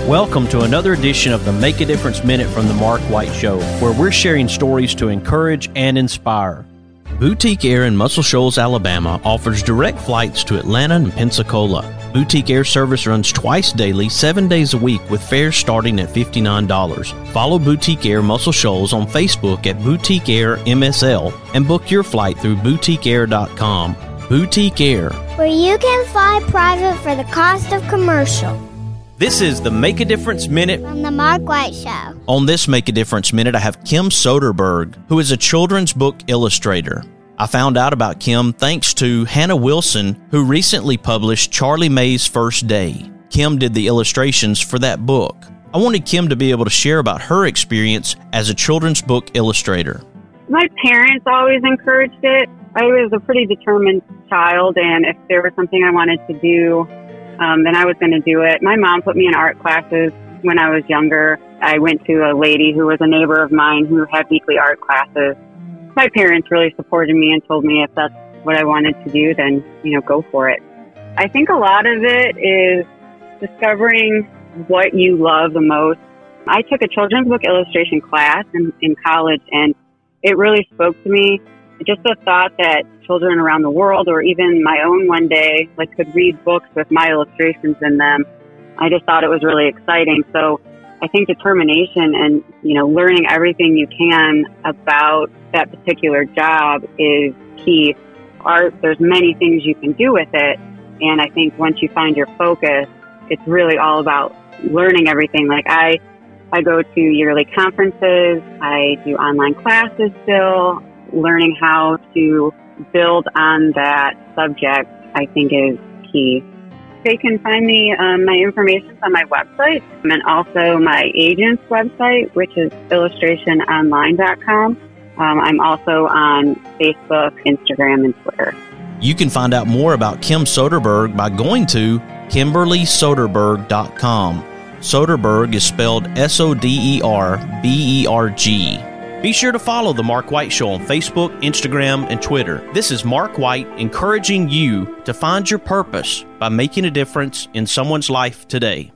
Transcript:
Welcome to another edition of the Make a Difference Minute from the Mark White Show, where we're sharing stories to encourage and inspire. Boutique Air in Muscle Shoals, Alabama offers direct flights to Atlanta and Pensacola. Boutique Air service runs twice daily, 7 days a week, with fares starting at $59. Follow Boutique Air Muscle Shoals on Facebook at Boutique Air MSL and book your flight through boutiqueair.com. Boutique Air, where you can fly private for the cost of commercial. This is the Make a Difference Minute from the Mark White Show. On this Make a Difference Minute, I have Kim Soderberg, who is a children's book illustrator. I found out about Kim thanks to Hannah Wilson, who recently published Charlie May's First Day. Kim did the illustrations for that book. I wanted Kim to be able to share about her experience as a children's book illustrator. My parents always encouraged it. I was a pretty determined child, and if there was something I wanted to do, then I was going to do it. My mom put me in art classes when I was younger. I went to a lady who was a neighbor of mine who had weekly art classes. My parents really supported me and told me if that's what I wanted to do, then, go for it. I think a lot of it is discovering what you love the most. I took a children's book illustration class in college, and it really spoke to me. Just the thought that children around the world, or even my own one day, could read books with my illustrations in them. I just thought it was really exciting. So I think determination and, learning everything you can about that particular job is key. Art, there's many things you can do with it. And I think once you find your focus, it's really all about learning everything. I go to yearly conferences. I do online classes still. Learning how to build on that subject, I think, is key. You can find me, my information on my website and also my agent's website, which is illustrationonline.com. I'm also on Facebook, Instagram, and Twitter. You can find out more about Kim Soderberg by going to KimberlySoderberg.com. Soderberg is spelled Soderberg. Be sure to follow The Mark White Show on Facebook, Instagram, and Twitter. This is Mark White encouraging you to find your purpose by making a difference in someone's life today.